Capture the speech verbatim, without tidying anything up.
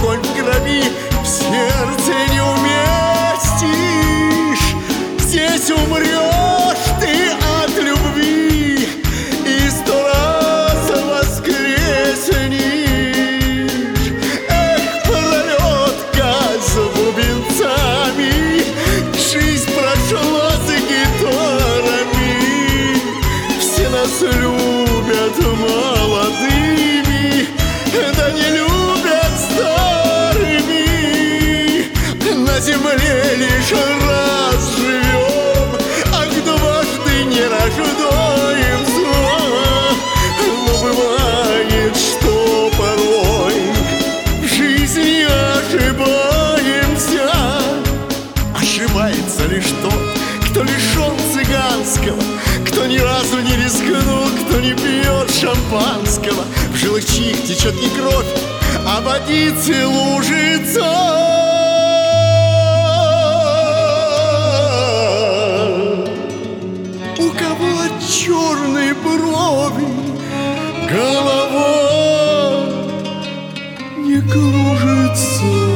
огонь в крови в сердце не уместишь. Здесь умрешь ты от любви и сто раз воскреснешь. Эх, пролетка с бубенцами, жизнь прошла за гитарами. Все нас любят молодыми, да не любят старыми. На земле лишь раз живем, а дважды не рождаемся. Но бывает, что порой в жизни ошибаемся. Ошибается лишь тот, кто лишен цыганского, кто ни разу не рискнул, кто не пьет шампанского, в жилах чьих течет не кровь, а водицы лужица. У кого от черной брови голова не кружится.